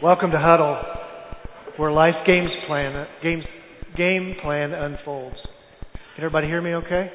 Welcome to Huddle, where life game plan unfolds. Can everybody hear me okay?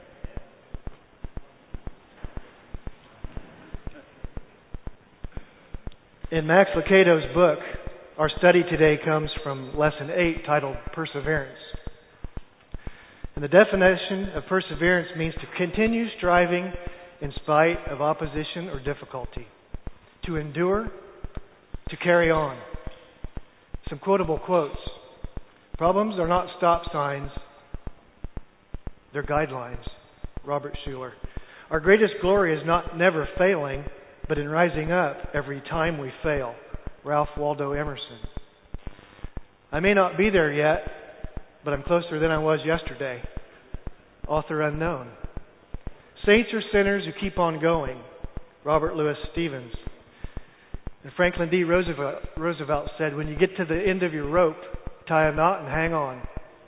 In Max Lucado's book, our study today comes from Lesson 8, titled Perseverance. And the definition of perseverance means to continue striving in spite of opposition or difficulty, to endure, to carry on. Some quotable quotes. Problems are not stop signs, they're guidelines. Robert Schuller. Our greatest glory is not never failing, but in rising up every time we fail. Ralph Waldo Emerson. I may not be there yet, but I'm closer than I was yesterday. Author unknown. Saints are sinners who keep on going. Robert Louis Stevens. And Franklin D. Roosevelt said, when you get to the end of your rope, tie a knot and hang on.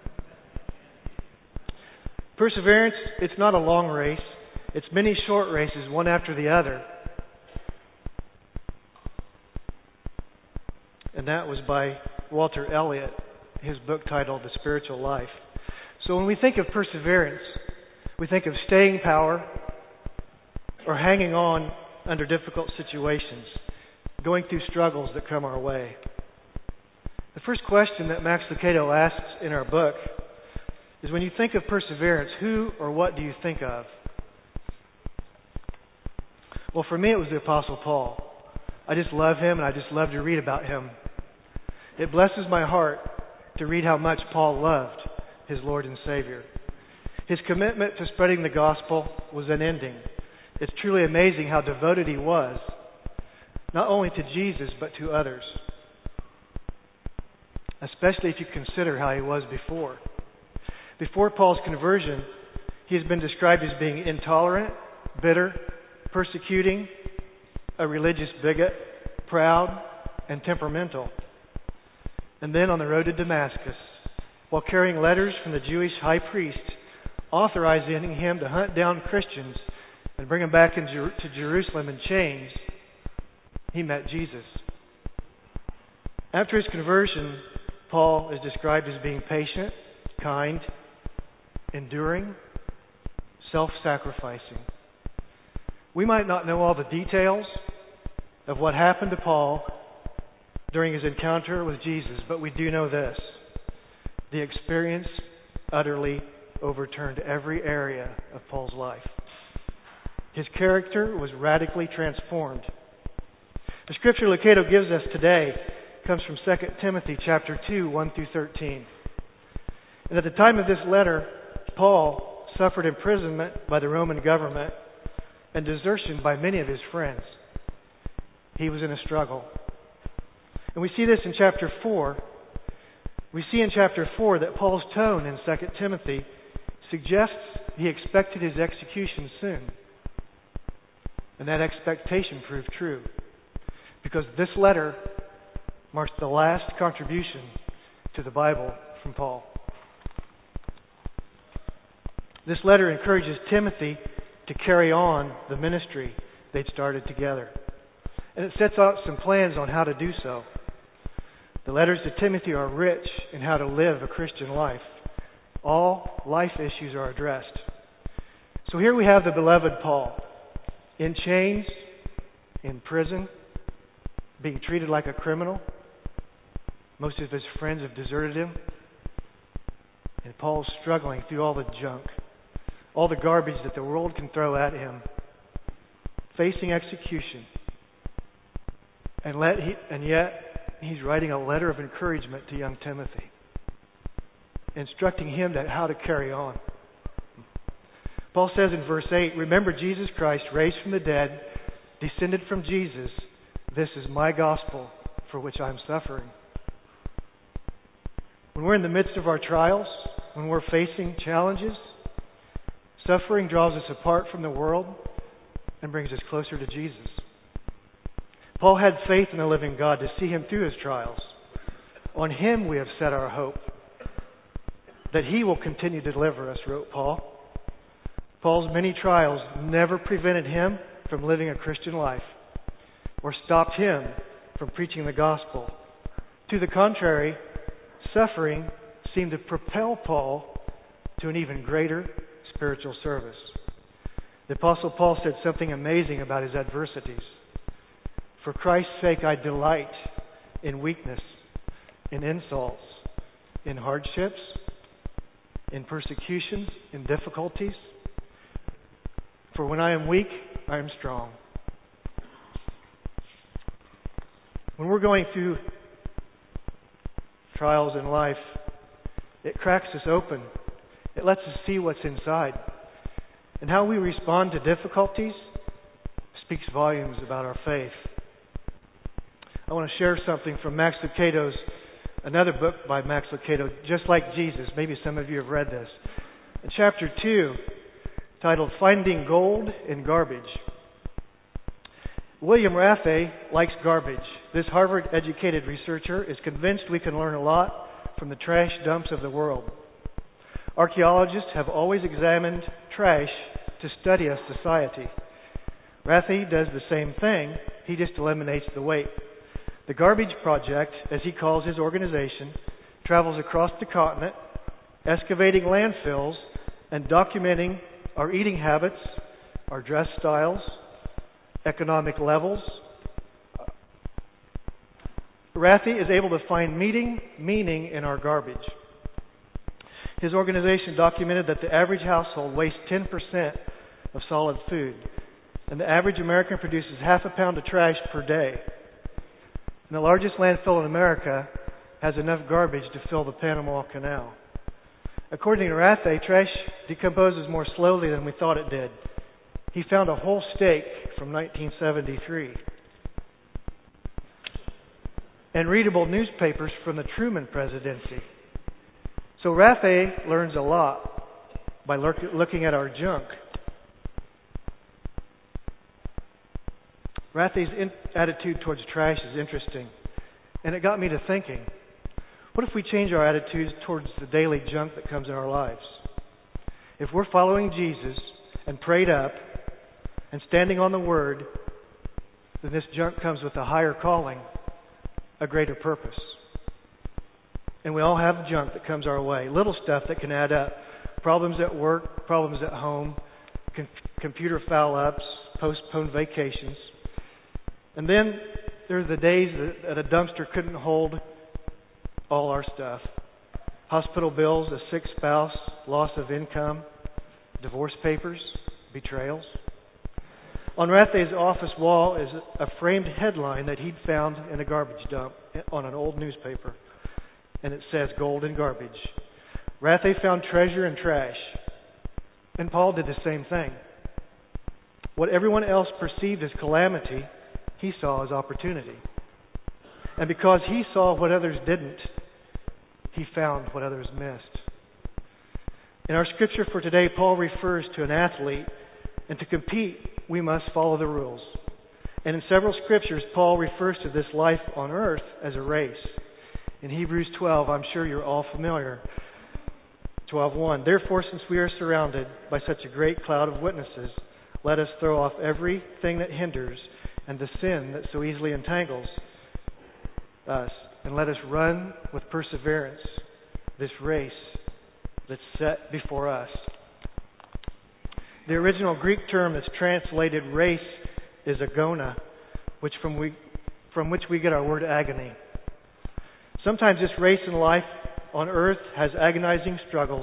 Perseverance, it's not a long race. It's many short races, one after the other. And that was by Walter Elliott, his book titled The Spiritual Life. So when we think of perseverance, we think of staying power or hanging on under difficult situations, going through struggles that come our way. The first question that Max Lucado asks in our book is, when you think of perseverance, who or what do you think of? Well, for me it was the Apostle Paul. I just love him and I just love to read about him. It blesses my heart to read how much Paul loved his Lord and Savior. His commitment to spreading the gospel was unending. It's truly amazing how devoted he was, not only to Jesus, but to others. Especially if you consider how he was before. Before Paul's conversion, he has been described as being intolerant, bitter, persecuting, a religious bigot, proud, and temperamental. And then on the road to Damascus, while carrying letters from the Jewish high priest, authorizing him to hunt down Christians and bring them back to Jerusalem in chains, he met Jesus. After his conversion, Paul is described as being patient, kind, enduring, self-sacrificing. We might not know all the details of what happened to Paul during his encounter with Jesus, but we do know this. The experience utterly overturned every area of Paul's life. His character was radically transformed. The scripture Lucado gives us today comes from 2 Timothy chapter 2, 1 through 13. And at the time of this letter, Paul suffered imprisonment by the Roman government and desertion by many of his friends. He was in a struggle. And we see this in chapter 4. We see in chapter 4 that Paul's tone in 2 Timothy suggests he expected his execution soon. And that expectation proved true, because this letter marks the last contribution to the Bible from Paul. This letter encourages Timothy to carry on the ministry they'd started together. And it sets out some plans on how to do so. The letters to Timothy are rich in how to live a Christian life. All life issues are addressed. So here we have the beloved Paul, in chains, in prison, being treated like a criminal. Most of his friends have deserted him. And Paul's struggling through all the junk, all the garbage that the world can throw at him, facing execution. And yet, he's writing a letter of encouragement to young Timothy, instructing him how to carry on. Paul says in verse 8, remember Jesus Christ, raised from the dead, descended from Jesus. This is my gospel for which I'm suffering. When we're in the midst of our trials, when we're facing challenges, suffering draws us apart from the world and brings us closer to Jesus. Paul had faith in the living God to see him through his trials. On him we have set our hope, that he will continue to deliver us, wrote Paul. Paul's many trials never prevented him from living a Christian life or stopped him from preaching the gospel. To the contrary, suffering seemed to propel Paul to an even greater spiritual service. The Apostle Paul said something amazing about his adversities. For Christ's sake, I delight in weakness, in insults, in hardships, in persecutions, in difficulties. For when I am weak, I am strong. When we're going through trials in life, it cracks us open. It lets us see what's inside. And how we respond to difficulties speaks volumes about our faith. I want to share something from Max Lucado's, another book by Max Lucado, Just Like Jesus. Maybe some of you have read this. In chapter 2, titled Finding Gold in Garbage. William Raffay likes garbage. This Harvard-educated researcher is convinced we can learn a lot from the trash dumps of the world. Archaeologists have always examined trash to study a society. Raffay does the same thing. He just eliminates the weight. The Garbage Project, as he calls his organization, travels across the continent, excavating landfills and documenting our eating habits, our dress styles, economic levels. Raffay is able to find meaning in our garbage. His organization documented that the average household wastes 10% of solid food, and the average American produces half a pound of trash per day. And the largest landfill in America has enough garbage to fill the Panama Canal. According to Raffay, trash decomposes more slowly than we thought it did. He found a whole steak from 1973. And readable newspapers from the Truman presidency. So Raffay learns a lot by looking at our junk. Raffay's attitude towards trash is interesting. And it got me to thinking, what if we change our attitudes towards the daily junk that comes in our lives? If we're following Jesus and prayed up and standing on the Word, then this junk comes with a higher calling, a greater purpose. And we all have junk that comes our way, little stuff that can add up. Problems at work, problems at home, computer foul-ups, postponed vacations. And then there are the days that a dumpster couldn't hold all our stuff. Hospital bills, a sick spouse, loss of income, divorce papers, betrayals. On Raffay's office wall is a framed headline that he'd found in a garbage dump on an old newspaper. And it says, Gold in Garbage. Raffay found treasure in trash. And Paul did the same thing. What everyone else perceived as calamity, he saw as opportunity. And because he saw what others didn't, he found what others missed. In our scripture for today, Paul refers to an athlete, and to compete, we must follow the rules. And in several scriptures, Paul refers to this life on earth as a race. In Hebrews 12, I'm sure you're all familiar. 12:1. Therefore, since we are surrounded by such a great cloud of witnesses, let us throw off everything that hinders and the sin that so easily entangles us, and let us run with perseverance this race that's set before us. The original Greek term that's translated race is agona, from which we get our word agony. Sometimes this race in life on earth has agonizing struggles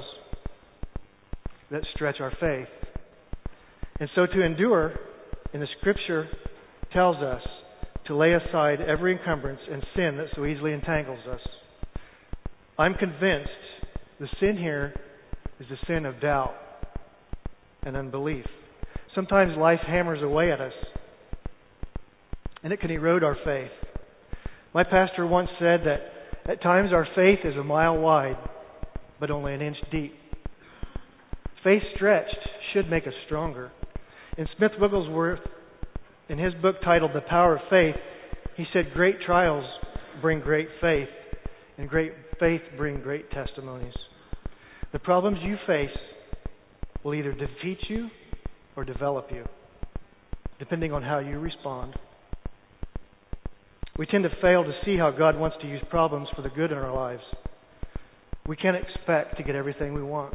that stretch our faith. And so to endure, in the Scripture, tells us to lay aside every encumbrance and sin that so easily entangles us. I'm convinced the sin here is the sin of doubt and unbelief. Sometimes life hammers away at us, and it can erode our faith. My pastor once said that at times our faith is a mile wide, but only an inch deep. Faith stretched should make us stronger. In Smith Wigglesworth, in his book titled The Power of Faith, he said, great trials bring great faith, and great faith bring great testimonies. The problems you face will either defeat you or develop you, depending on how you respond. We tend to fail to see how God wants to use problems for the good in our lives. We can't expect to get everything we want,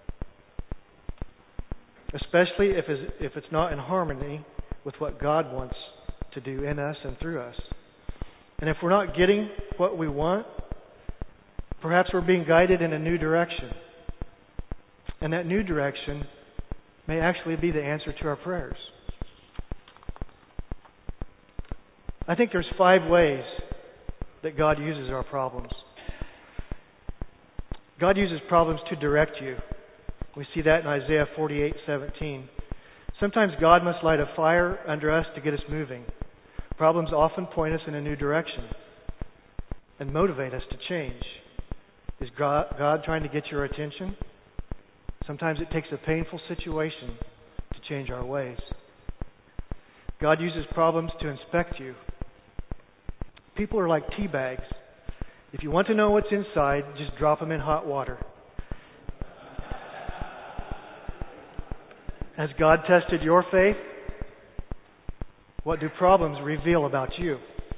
especially if it's not in harmony with what God wants to do in us and through us. And if we're not getting what we want, perhaps we're being guided in a new direction. And that new direction may actually be the answer to our prayers. I think there's 5 ways that God uses our problems. God uses problems to direct you. We see that in Isaiah 48:17. Sometimes God must light a fire under us to get us moving. Problems often point us in a new direction and motivate us to change. Is God trying to get your attention? Sometimes it takes a painful situation to change our ways. God uses problems to inspect you. People are like tea bags. If you want to know what's inside, just drop them in hot water. Has God tested your faith? What do problems reveal about you?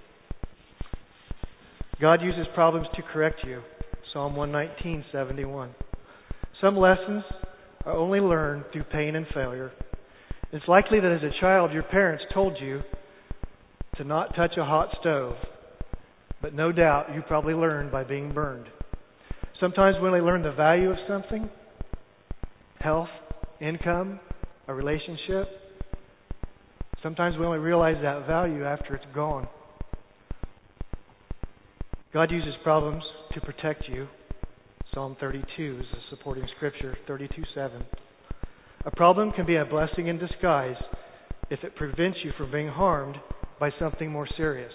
God uses problems to correct you. Psalm 119:71. Some lessons are only learned through pain and failure. It's likely that as a child your parents told you to not touch a hot stove, but no doubt you probably learned by being burned. Sometimes when we learn the value of something, health, income, a relationship, sometimes we only realize that value after it's gone. God uses problems to protect you. Psalm 32 is a supporting scripture, 32:7. A problem can be a blessing in disguise if it prevents you from being harmed by something more serious.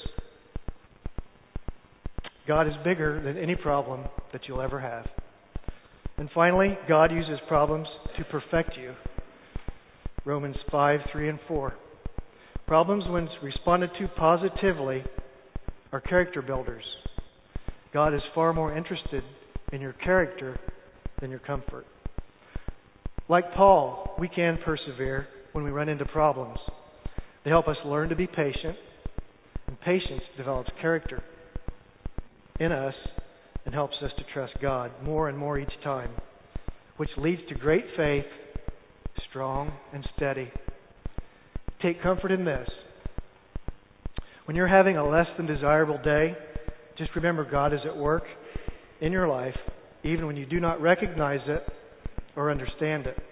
God is bigger than any problem that you'll ever have. And finally, God uses problems to perfect you. Romans 5:3 and 4. Problems, when responded to positively, are character builders. God is far more interested in your character than your comfort. Like Paul, we can persevere when we run into problems. They help us learn to be patient, and patience develops character in us and helps us to trust God more and more each time, which leads to great faith, strong and steady. Take comfort in this. When you're having a less than desirable day, just remember God is at work in your life, even when you do not recognize it or understand it.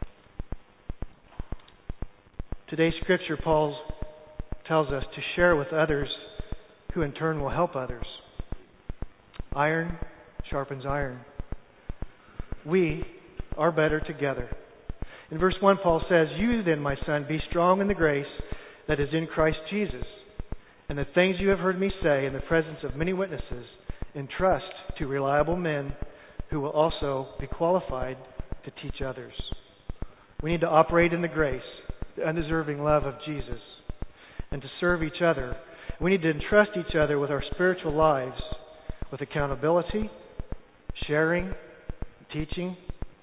Today's scripture, Paul tells us to share with others who in turn will help others. Iron sharpens iron. We are better together. In verse 1, Paul says, "You then, my son, be strong in the grace that is in Christ Jesus. And the things you have heard me say in the presence of many witnesses, entrust to reliable men who will also be qualified to teach others." We need to operate in the grace, the undeserving love of Jesus, and to serve each other. We need to entrust each other with our spiritual lives, with accountability, sharing, teaching,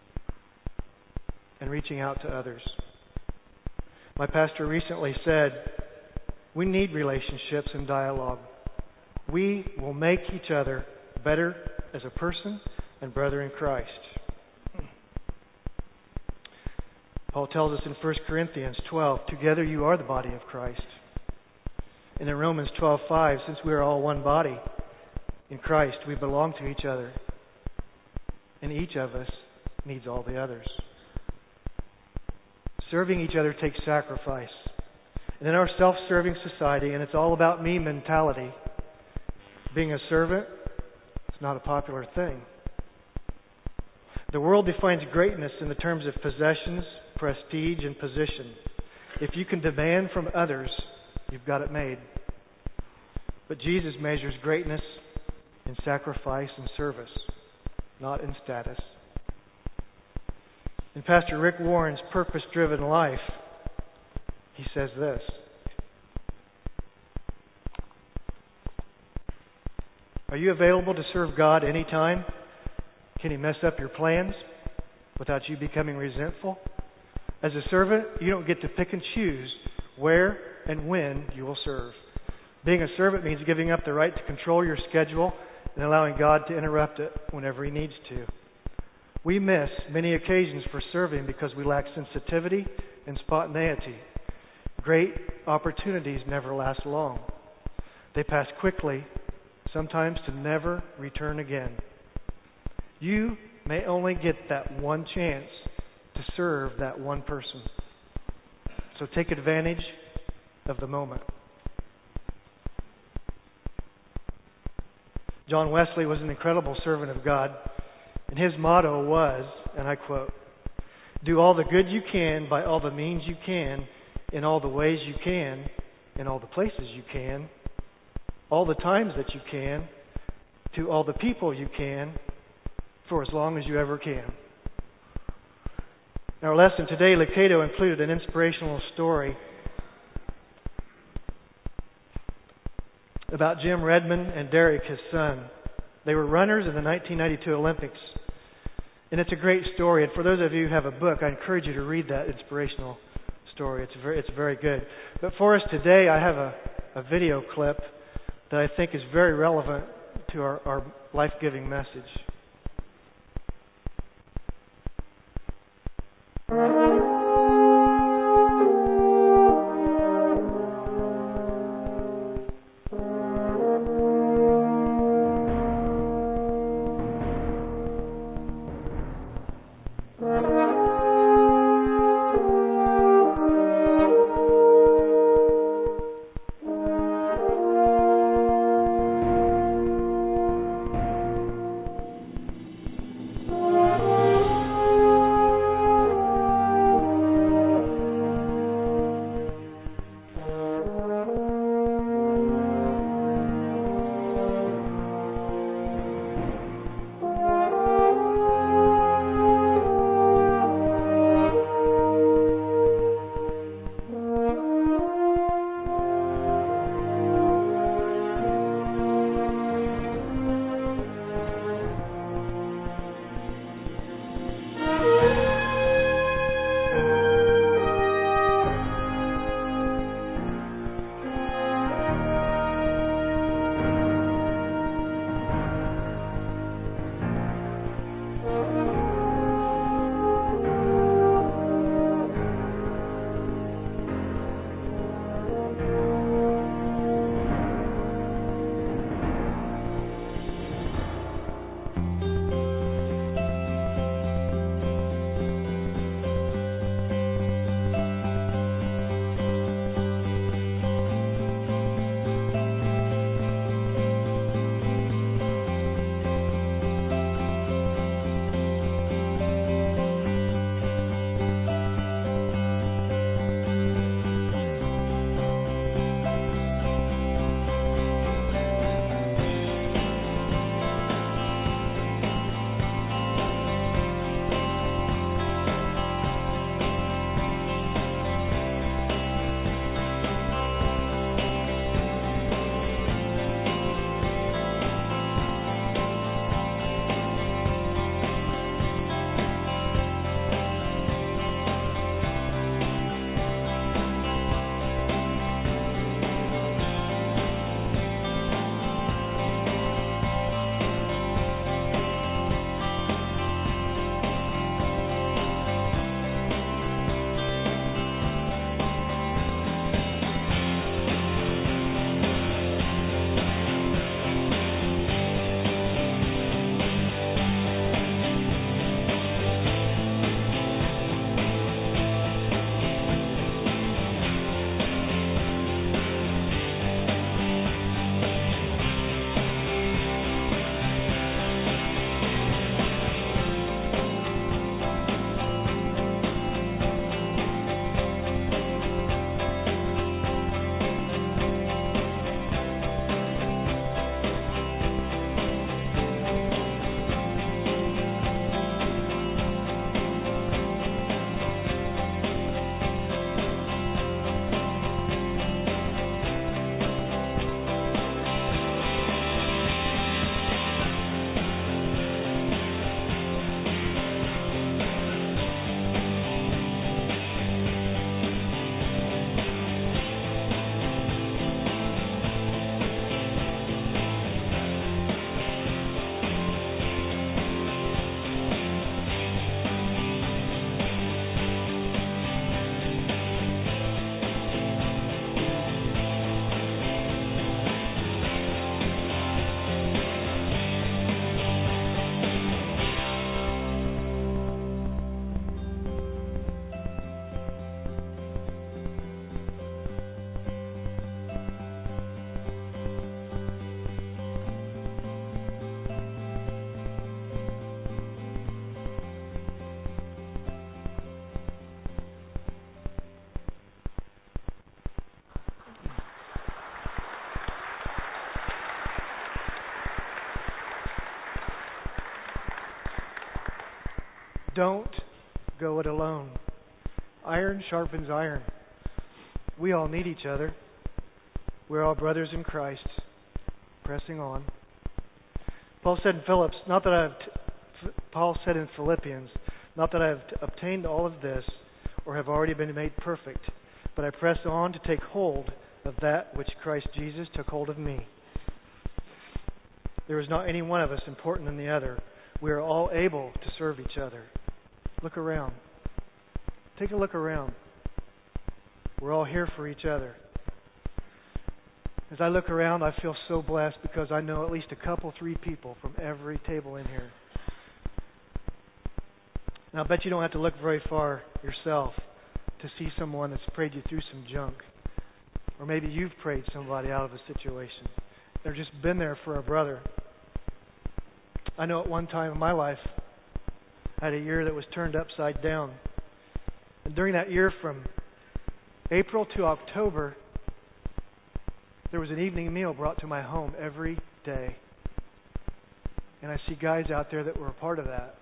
and reaching out to others. My pastor recently said, we need relationships and dialogue. We will make each other better as a person and brother in Christ. Paul tells us in 1 Corinthians 12, together you are the body of Christ. And in Romans 12:5, since we are all one body in Christ, we belong to each other. And each of us needs all the others. Serving each other takes sacrifice. And in our self-serving society, and it's all about me mentality, being a servant is not a popular thing. The world defines greatness in the terms of possessions, prestige, and position. If you can demand from others, you've got it made. But Jesus measures greatness in sacrifice and service, not in status. In Pastor Rick Warren's Purpose-Driven Life, he says this: are you available to serve God anytime? Can He mess up your plans without you becoming resentful? As a servant, you don't get to pick and choose where and when you will serve. Being a servant means giving up the right to control your schedule and allowing God to interrupt it whenever He needs to. We miss many occasions for serving because we lack sensitivity and spontaneity. Great opportunities never last long. They pass quickly, sometimes to never return again. You may only get that one chance to serve that one person. So take advantage of the moment. John Wesley was an incredible servant of God, and his motto was, and I quote, "Do all the good you can by all the means you can, in all the ways you can, in all the places you can, all the times that you can, to all the people you can, for as long as you ever can." In our lesson today, Lucado included an inspirational story about Jim Redmond and Derek, his son. They were runners in the 1992 Olympics. And it's a great story. And for those of you who have a book, I encourage you to read that inspirational story. It's very good. But for us today, I have a video clip that I think is very relevant to our life-giving message. Don't go it alone. Iron sharpens iron. We all need each other. We're all brothers in Christ, pressing on. Paul said in Philippians, not that I have obtained all of this or have already been made perfect, but I press on to take hold of that which Christ Jesus took hold of me. There is not any one of us important than the other. We are all able to serve each other. Look around. Take a look around. We're all here for each other. As I look around, I feel so blessed because I know at least a couple, 3 people from every table in here. Now, I bet you don't have to look very far yourself to see someone that's prayed you through some junk. Or maybe you've prayed somebody out of a situation. They've just been there for a brother. I know at one time in my life, I had a year that was turned upside down. And during that year from April to October, there was an evening meal brought to my home every day. And I see guys out there that were a part of that.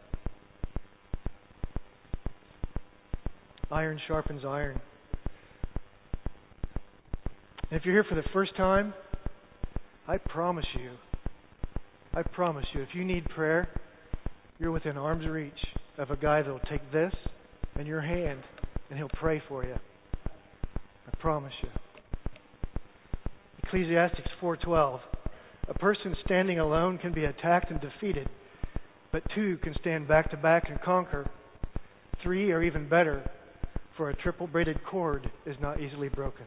Iron sharpens iron. And if you're here for the first time, I promise you, if you need prayer, you're within arm's reach of a guy that will take this in your hand and he'll pray for you. I promise you. Ecclesiastes 4:12. A person standing alone can be attacked and defeated, but 2 can stand back to back and conquer. 3 are even better, for a triple-braided cord is not easily broken.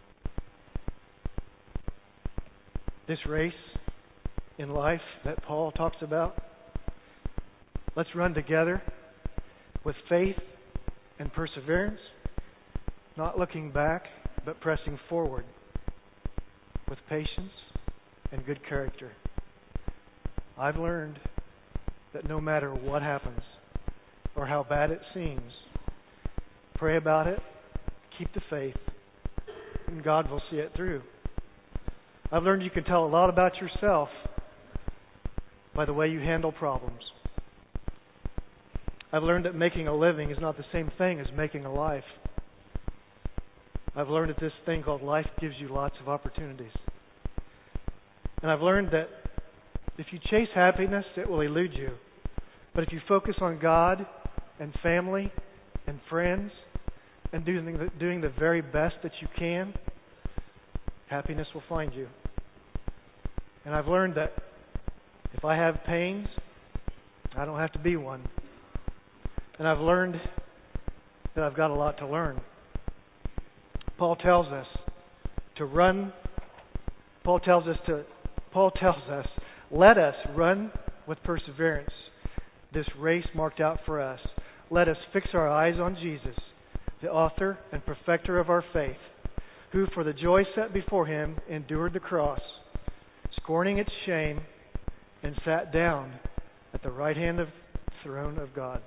This race in life that Paul talks about, let's run together with faith and perseverance, not looking back, but pressing forward with patience and good character. I've learned that no matter what happens or how bad it seems, pray about it, keep the faith, and God will see it through. I've learned you can tell a lot about yourself by the way you handle problems. I've learned that making a living is not the same thing as making a life. I've learned that this thing called life gives you lots of opportunities. And I've learned that if you chase happiness, it will elude you. But if you focus on God and family and friends and doing the very best that you can, happiness will find you. And I've learned that if I have pains, I don't have to be one. And I've learned that I've got a lot to learn. Paul tells us, let us run with perseverance this race marked out for us. Let us fix our eyes on Jesus, the author and perfecter of our faith, who for the joy set before him endured the cross, scorning its shame, and sat down at the right hand of the throne of God.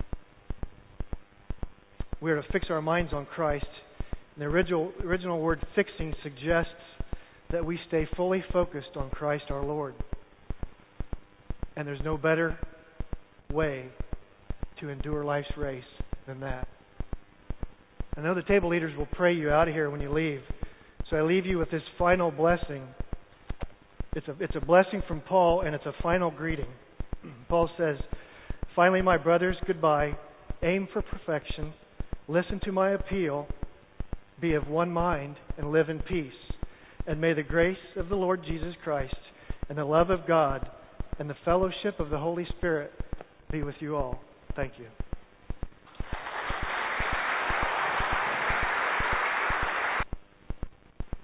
We are to fix our minds on Christ. And the original word fixing suggests that we stay fully focused on Christ our Lord. And there's no better way to endure life's race than that. I know the table leaders will pray you out of here when you leave. So I leave you with this final blessing. It's a blessing from Paul, and it's a final greeting. Paul says, "Finally, my brothers, goodbye. Aim for perfection. Listen to my appeal. Be of one mind and live in peace. And may the grace of the Lord Jesus Christ and the love of God and the fellowship of the Holy Spirit be with you all." Thank you.